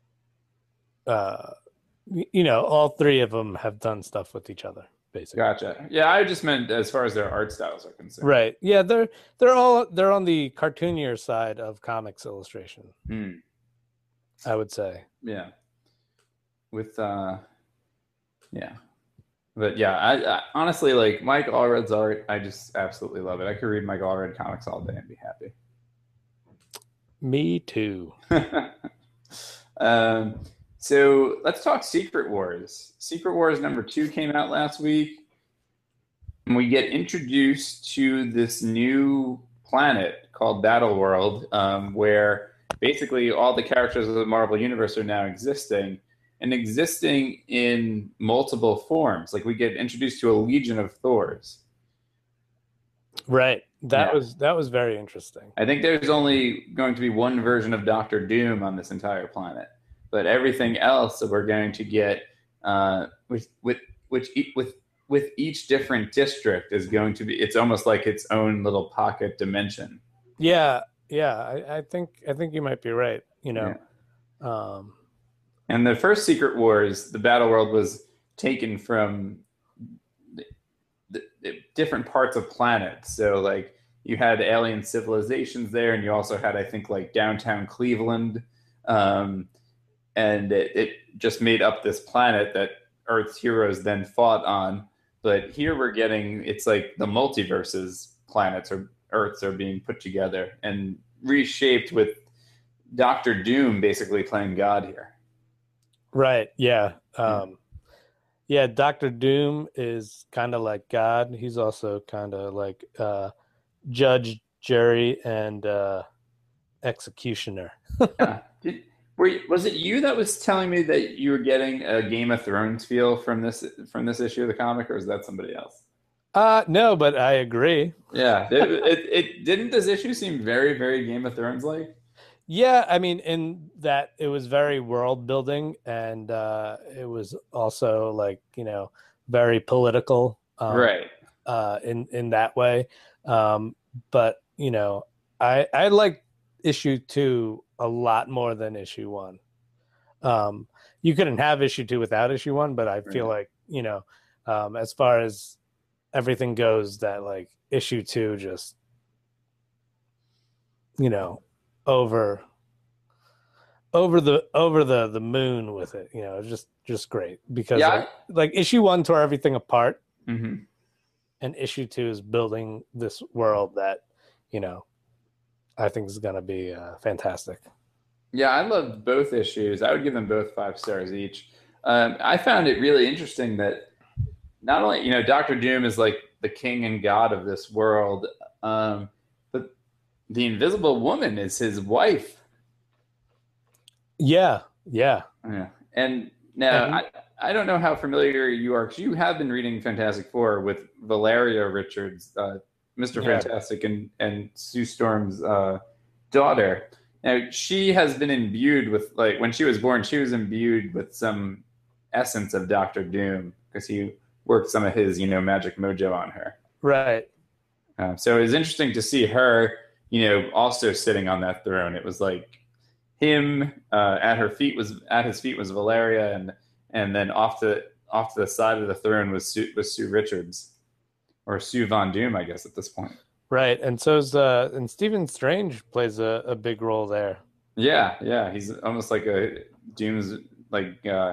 uh you know, all three of them have done stuff with each other, basically. Gotcha. Yeah, I just meant as far as their art styles are concerned. Right. Yeah, they're they're all they're on the cartoonier side of comics illustration. Hmm. I would say. Yeah. With uh yeah. But yeah, I, I honestly like Mike Allred's art. I just absolutely love it. I could read Mike Allred comics all day and be happy. Me too. um, so let's talk Secret Wars. Secret Wars number two came out last week, and we get introduced to this new planet called Battle World, um, where basically all the characters of the Marvel Universe are now existing. And existing in multiple forms. Like we get introduced to a legion of Thors. Right. That yeah. was that was very interesting. I think there's only going to be one version of Doctor Doom on this entire planet, but everything else that we're going to get uh, with with which with with each different district is going to be. It's almost like its own little pocket dimension. Yeah. Yeah. I, I think I think you might be right. You know. Yeah. Um, And the first Secret Wars, the Battle World was taken from the, the, the different parts of planets. So like you had alien civilizations there, and you also had, I think, like downtown Cleveland. Um, and it, it just made up this planet that Earth's heroes then fought on. But here we're getting, it's like the multiverses planets or Earths are being put together. And reshaped with Doctor Doom basically playing God here. Right. Yeah. Um, yeah. Doctor Doom is kind of like God. He's also kind of like uh, judge, jury, and uh, executioner. Yeah. Did, were you, was it you that was telling me that you were getting a Game of Thrones feel from this from this issue of the comic, or is that somebody else? Uh, no, but I agree. Yeah. It, it, it didn't this issue seem very, very Game of Thrones like? Yeah, I mean, in that it was very world building, and uh, it was also like you know very political, um, Right. uh, in in that way. Um, but you know, I I like issue two a lot more than issue one. Um, you couldn't have issue two without issue one, but I feel Right. like you know, um, as far as everything goes, that like issue two just you know over over the over the the moon with it. You know, it's just just great because Yeah. like, like issue one tore everything apart, hmm and issue two is building this world that you know I think is going to be uh, fantastic. Yeah, I loved both issues. I would give them both five stars each. Um, I found it really interesting that not only, you know, Doctor Doom is like the king and god of this world, um, but the Invisible Woman is his wife. Yeah, yeah, Yeah. And now, and, I, I don't know how familiar you are, because you have been reading Fantastic Four with Valeria Richards, uh, Mister Yeah. Fantastic, and, and Sue Storm's uh, daughter. Now, she has been imbued with, like, when she was born, she was imbued with some essence of Doctor Doom, because he worked some of his, you know, magic mojo on her. right. Um, so it was interesting to see her, you know, also sitting on that throne. It was like him uh, at her feet was at his feet was Valeria, and and then off to off to the side of the throne was Sue, was Sue Richards, or Sue Von Doom, I guess at this point. Right, and so's uh, and Stephen Strange plays a, a big role there. Yeah, yeah, he's almost like a Doom's like uh,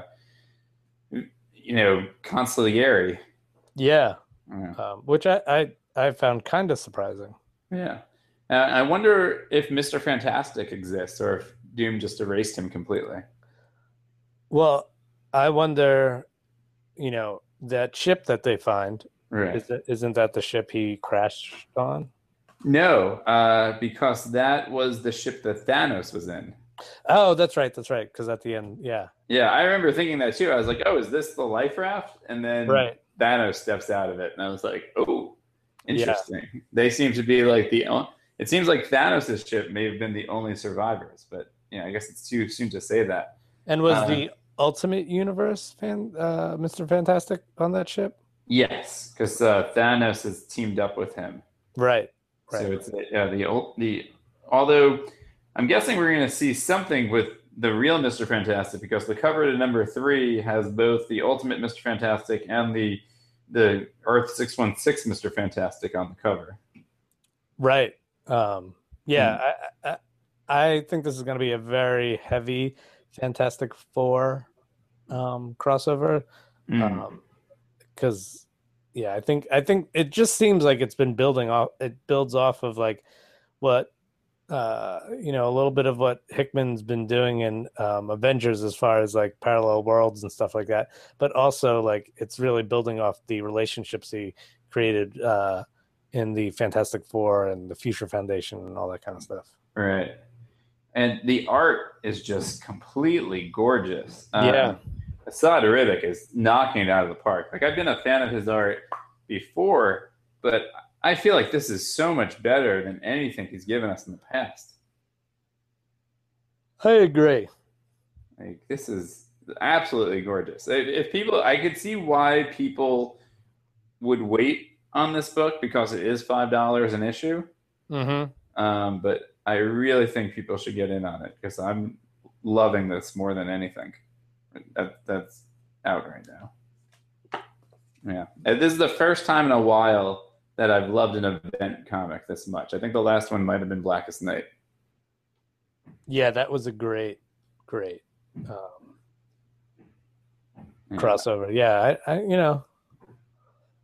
you know consigliere. Yeah, Yeah. um, which I, I I found kind of surprising. Yeah. Uh, I wonder if Mister Fantastic exists, or if Doom just erased him completely. Well, I wonder, you know, that ship that they find Right. is that, isn't that the ship he crashed on? No, uh, because that was the ship that Thanos was in. Oh, that's right, that's right. Because at the end, yeah, Yeah, I remember thinking that too. I was like, "Oh, is this the life raft?" And then right. Thanos steps out of it, and I was like, "Oh, Yeah. interesting." They seem to be like the. o- It seems like Thanos' ship may have been the only survivors, but you know, I guess it's too soon to say that. And was Uh, the Ultimate Universe fan, uh, Mister Fantastic on that ship? Yes, because uh, Thanos has teamed up with him. Right, right. So it's yeah the ul- the although I'm guessing we're going to see something with the real Mister Fantastic, because the cover to number three has both the Ultimate Mister Fantastic and the the Earth six one six Mister Fantastic on the cover. Right. Um, yeah, I, I I think this is going to be a very heavy Fantastic Four um, crossover. Mm. Because yeah, I think I think it just seems like it's been building off. It builds off of like what uh, you know, a little bit of what Hickman's been doing in um, Avengers as far as like parallel worlds and stuff like that. But also like it's really building off the relationships he created uh, in the Fantastic Four and the Future Foundation and all that kind of stuff. Right. And the art is just completely gorgeous. Yeah. Um, Assad Arabic is knocking it out of the park. Like, I've been a fan of his art before, but I feel like this is so much better than anything he's given us in the past. I agree. Like, this is absolutely gorgeous. If, if people, I could see why people would wait on this book, because it is five dollars an issue. Mm-hmm. Um, but I really think people should get in on it, because I'm loving this more than anything that, that's out right now. Yeah. And this is the first time in a while that I've loved an event comic this much. I think the last one might have been Blackest Night. Yeah, that was a great, great um, Yeah. crossover. Yeah, I, I you know,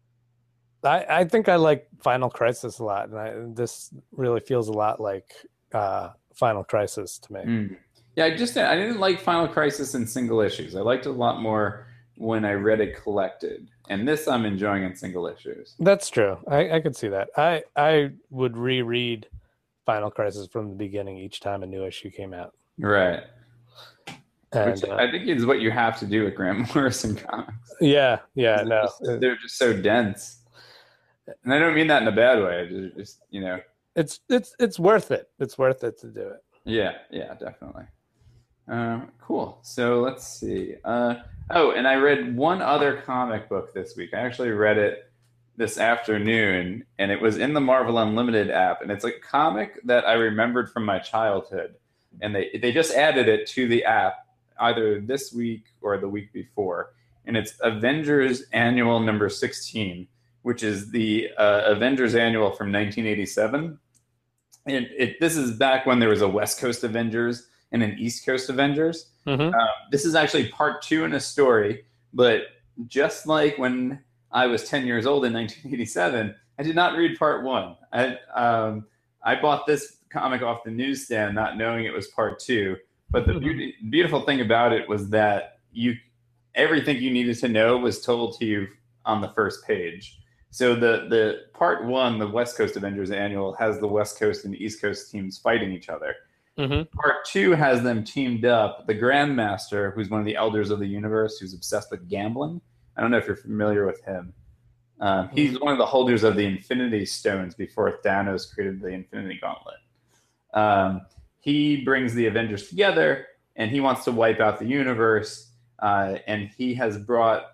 I I think I like Final Crisis a lot, and I, this really feels a lot like uh, Final Crisis to me. Mm. Yeah, I just I didn't like Final Crisis in single issues. I liked it a lot more when I read it collected, and this I'm enjoying in single issues. That's true. I, I could see that. I I would reread Final Crisis from the beginning each time a new issue came out. Right. And Which uh, I think is what you have to do with Grant Morrison comics. yeah, yeah, They're, no, just, they're just so dense, and I don't mean that in a bad way. I just, just you know, it's it's it's worth it. It's worth it to do it. yeah, yeah, definitely. Um, cool. So let's see. Uh, oh, and I read one other comic book this week. I actually read it this afternoon, and it was in the Marvel Unlimited app, and it's a comic that I remembered from my childhood, and they they just added it to the app either this week or the week before, and it's Avengers Annual number sixteen, which is the uh, Avengers Annual from nineteen eighty-seven. And it, this is back when there was a West Coast Avengers and an East Coast Avengers. Mm-hmm. Um, this is actually part two in a story, but just like when I was ten years old in nineteen eighty-seven, I did not read part one. I, um, I bought this comic off the newsstand not knowing it was part two, but the beauty, beautiful thing about it was that you everything you needed to know was told to you on the first page. So the, the part one, the West Coast Avengers Annual, has the West Coast and East Coast teams fighting each other. Mm-hmm. Part two has them teamed up. The Grandmaster, who's one of the elders of the universe, who's obsessed with gambling. I don't know if you're familiar with him. Um, he's one of the holders of the Infinity Stones before Thanos created the Infinity Gauntlet. Um, he brings the Avengers together, and he wants to wipe out the universe. Uh, and he has brought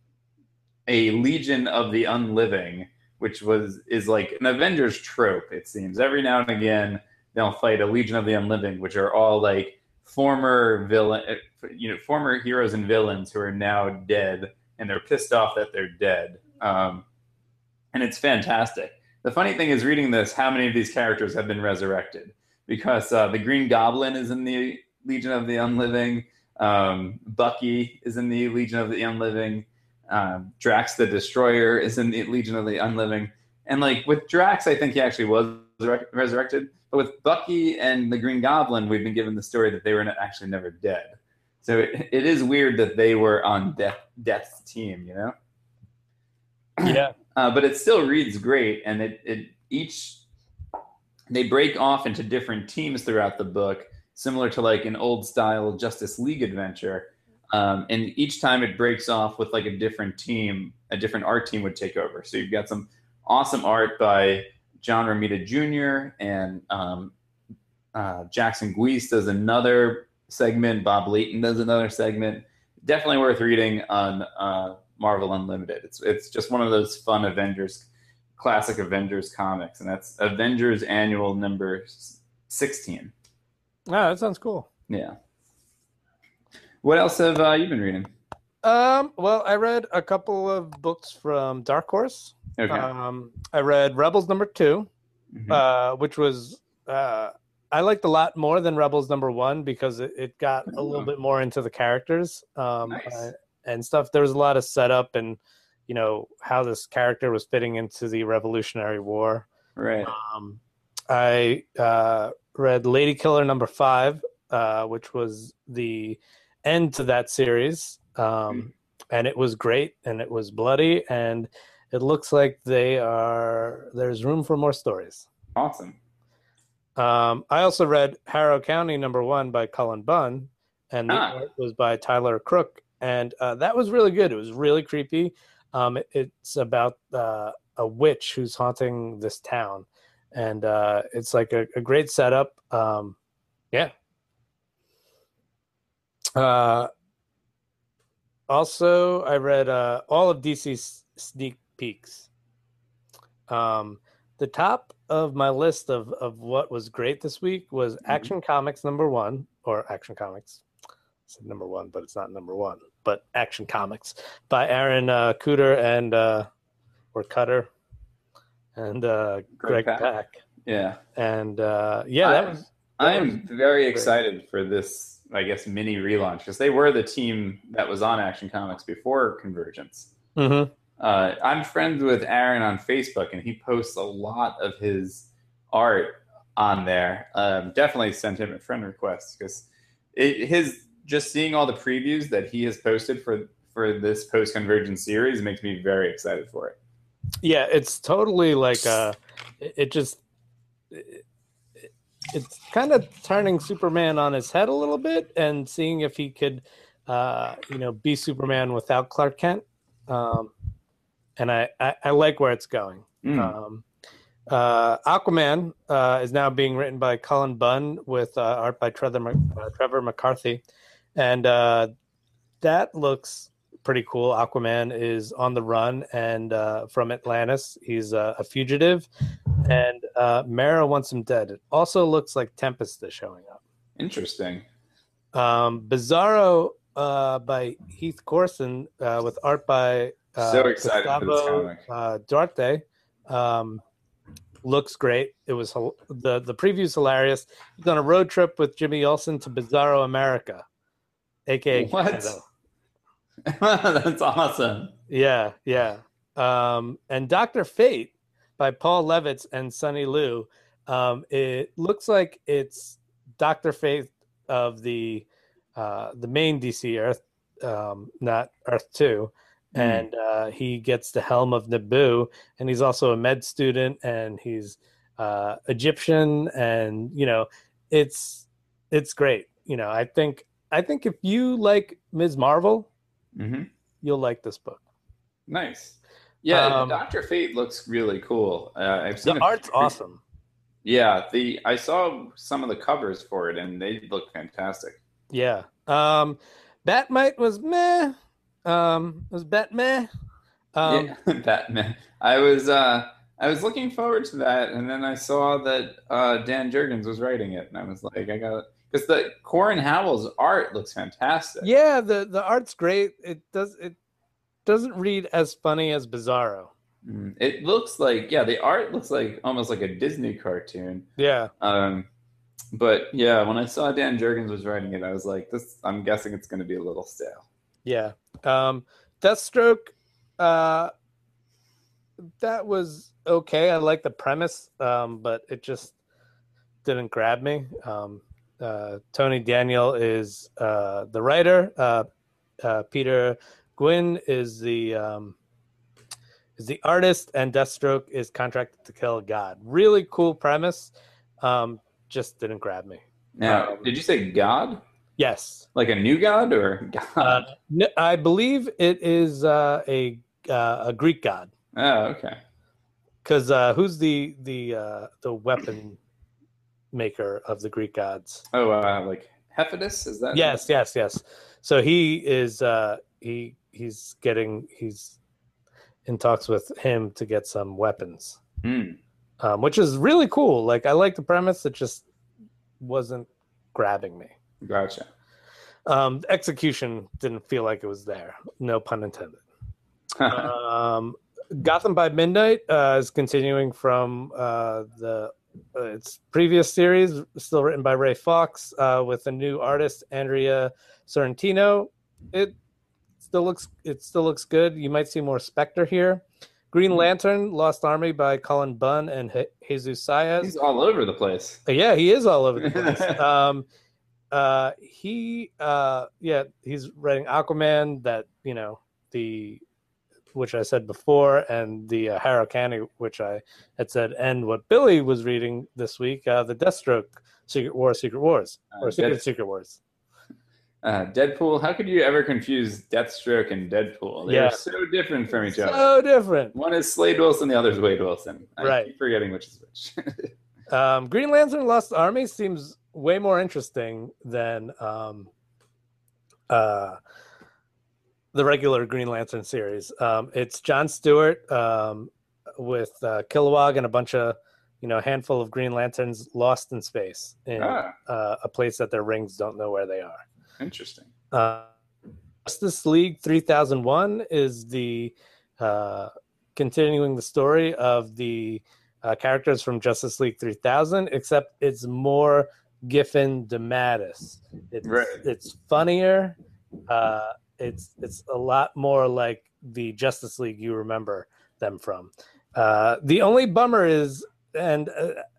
a Legion of the Unliving, which was is like an Avengers trope, it seems. Every now and again, they'll fight a Legion of the Unliving, which are all like former villain, you know, former heroes and villains who are now dead, and they're pissed off that they're dead. Um, and it's fantastic. The funny thing is, reading this, how many of these characters have been resurrected? Because uh, the Green Goblin is in the Legion of the Unliving. Um, Bucky is in the Legion of the Unliving. Um, Drax the Destroyer is in the Legion of the Unliving. And like with Drax, I think he actually was resurre- resurrected. But with Bucky and the Green Goblin, we've been given the story that they were actually never dead. So it, it is weird that they were on death, Death's team, you know? Yeah. Uh, but it still reads great, and it, it each they break off into different teams throughout the book, similar to like an old style Justice League adventure. Um, and each time it breaks off with like a different team, a different art team would take over. So you've got some awesome art by John Romita Junior and um, uh, Jackson Guise does another segment. Bob Layton does another segment. Definitely worth reading on uh, Marvel Unlimited. It's it's just one of those fun Avengers, classic Avengers comics, and that's Avengers Annual number sixteen. Oh, that sounds cool. Yeah. What else have uh, you been reading? Um, well, I read a couple of books from Dark Horse. Okay. Um, I read Rebels number two, mm-hmm. uh, which was uh, I liked a lot more than Rebels number one because it, it got a little bit more into the characters um, nice. uh, and stuff. There was a lot of setup and you know how this character was fitting into the Revolutionary War. Right. Um, I uh, read Lady Killer number five, uh, which was the end to that series, um, mm. and it was great, and it was bloody, and it looks like they are. There's room for more stories. Awesome. Um, I also read Harrow County number one by Cullen Bunn, and the ah. art was by Tyler Crook, and uh, that was really good. It was really creepy. Um, it, it's about uh, a witch who's haunting this town, and uh, it's like a, a great setup. Um, yeah. Uh, also, I read uh, all of D C's sneak peeks. Um, the top of my list of, of what was great this week was mm-hmm. Action Comics number one, or Action Comics. I said number one, but it's not number one. But Action Comics by Aaron uh, Cooter and uh, or Cutter and uh, Greg, Greg Pak. Pak. Yeah, and uh, yeah, I, that was. That I am was very great. excited for this. I guess mini relaunch because they were the team that was on Action Comics before Convergence. Mm-hmm. Uh, I'm friends with Aaron on Facebook, and he posts a lot of his art on there. Um, definitely send him a friend request because his just seeing all the previews that he has posted for for this post convergence series makes me very excited for it. Yeah, it's totally like uh, it, it just it, it's kind of turning Superman on his head a little bit and seeing if he could, uh, you know, be Superman without Clark Kent. Um, and I, I, I like where it's going. Mm. Um, uh, Aquaman uh, is now being written by Colin Bunn with uh, art by Trevor, uh, Trevor McCarthy. And uh, that looks pretty cool. Aquaman is on the run and uh, from Atlantis. He's uh, a fugitive. And uh, Mara wants him dead. It also looks like Tempest is showing up. Interesting. Um, Bizarro uh, by Heath Corson uh, with art by uh, so excited Gustavo, for this comic. Uh, Duarte. Um, looks great. It was the the preview's hilarious. He's on a road trip with Jimmy Olsen to Bizarro America, aka what? Canada. That's awesome. Yeah, yeah. Um, and Doctor Fate by Paul Levitz and Sonny Liu. Um, it looks like it's Doctor Fate of the uh, the main D C Earth, um, not Earth Two, mm. and uh, he gets the helm of Naboo, and he's also a med student, and he's uh, Egyptian, and you know, it's it's great. You know, I think I think if you like Miz Marvel, mm-hmm. you'll like this book. Nice. Yeah, um, Doctor Fate looks really cool. Uh, I've seen the art's pre- awesome. Yeah, the I saw some of the covers for it, and they look fantastic. Yeah. Um, Batmite was meh. Um, was Bat meh. Um, yeah, Batman. I was uh, I was looking forward to that, and then I saw that uh, Dan Jurgens was writing it, and I was like, I got because the Corin Howell's art looks fantastic. Yeah, the the art's great. It does it doesn't read as funny as Bizarro. Mm, it looks like yeah, the art looks like almost like a Disney cartoon. Yeah. Um, but yeah, when I saw Dan Jurgens was writing it, I was like, this. I'm guessing it's going to be a little stale. Yeah. Um, Deathstroke. Uh, that was okay. I like the premise, um, but it just didn't grab me. Um, uh, Tony Daniel is uh, the writer. Uh, uh, Peter Gwynn is the um, is the artist, and Deathstroke is contracted to kill God. Really cool premise. Um, just didn't grab me. Now, um, did you say God? Yes. Like a new god or God? Uh, n- I believe it is uh, a uh, a Greek god. Oh, okay. Because uh, who's the the uh, the weapon maker of the Greek gods? Oh, uh, like Hephaestus? Is that? Yes, yes, yes. So he is uh, he he's getting he's in talks with him to get some weapons, mm. um, which is really cool. Like I like the premise, it just wasn't grabbing me. Gotcha. Um, the execution didn't feel like it was there. No pun intended. um, Gotham by Midnight uh, is continuing from uh, the uh, its previous series, still written by Ray Fox, uh, with a new artist, Andrea Sorrentino. It still looks it still looks good. You might see more Spectre here. Green Lantern, Lost Army by Colin Bunn and Je- Jesus Saez. He's all over the place. Yeah, he is all over the place. um, uh, he, uh, yeah, he's writing Aquaman. That you know the, which I said before, and the uh, Harakani, which I had said, and what Billy was reading this week, uh, the Deathstroke Secret War, Secret Wars, or uh, Secret Dead- Secret Wars. Uh, Deadpool. How could you ever confuse Deathstroke and Deadpool? They're Yeah. so different from each other. So different. One is Slade Wilson, the other is Wade Wilson. I Right. keep forgetting which is which. um, Green Lantern Lost Army seems way more interesting than um, uh, the regular Green Lantern series. Um, it's John Stewart um, with uh, Kilowog and a bunch of, you know, a handful of Green Lanterns lost in space in ah, uh, a place that their rings don't know where they are. interesting. Uh, Justice League three thousand one is the uh, continuing the story of the uh, characters from Justice League three thousand, except it's more Giffen DeMatteis. It's Right. it's funnier. Uh, it's it's a lot more like the Justice League you remember them from. Uh, the only bummer is, and uh,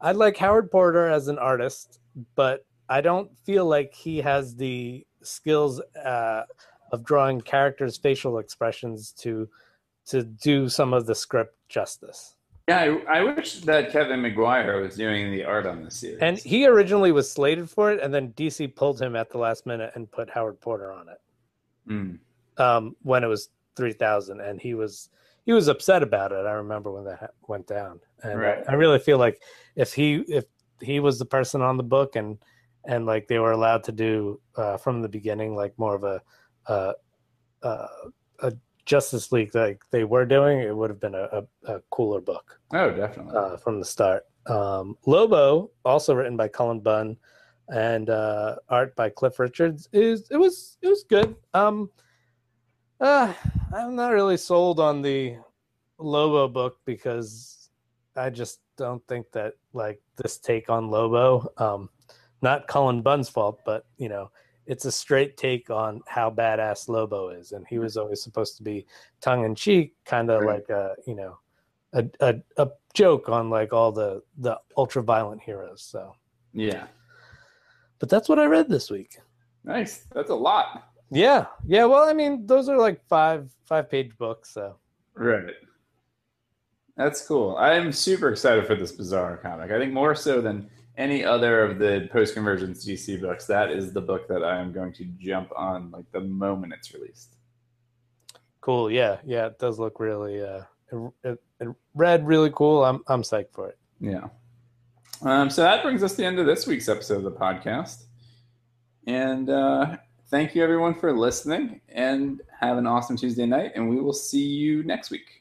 I like Howard Porter as an artist, but I don't feel like he has the skills uh, of drawing characters' facial expressions to to do some of the script justice. Yeah, I, I wish that Kevin Maguire was doing the art on this series. And he originally was slated for it, and then D C pulled him at the last minute and put Howard Porter on it. Mm. Um, when it was three thousand, and he was he was upset about it. I remember when that went down, and Right. I, I really feel like if he if he was the person on the book, and and like they were allowed to do uh, from the beginning, like more of a uh, uh, a Justice League like they were doing, it would have been a, a, a cooler book. Oh, definitely. Uh, from the start. Um, Lobo, also written by Cullen Bunn and uh, art by Cliff Richards, is it was it was good. Um, uh, I'm not really sold on the Lobo book because I just don't think that like this take on Lobo, um, not Cullen Bunn's fault, but you know, it's a straight take on how badass Lobo is, and he was always supposed to be tongue in cheek, kind of Right. like a you know, a, a a joke on like all the the ultra violent heroes. So Yeah. but that's what I read this week. Nice. That's a lot. Yeah, yeah. Well, I mean, those are like five five page books, so Right. That's cool. I'm super excited for this Bizarro comic. I think more so than any other of the post-convergence D C books, that is the book that I am going to jump on like the moment it's released. cool. Yeah, yeah. It does look really uh, it, it, it read really cool. I'm I'm psyched for it. Yeah. Um, so that brings us to the end of this week's episode of the podcast. And uh, thank you everyone for listening, and have an awesome Tuesday night, and we will see you next week.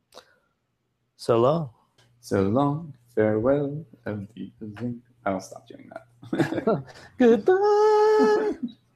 So long. So long, farewell, Auf Wiedersehen. I will stop doing that. Goodbye.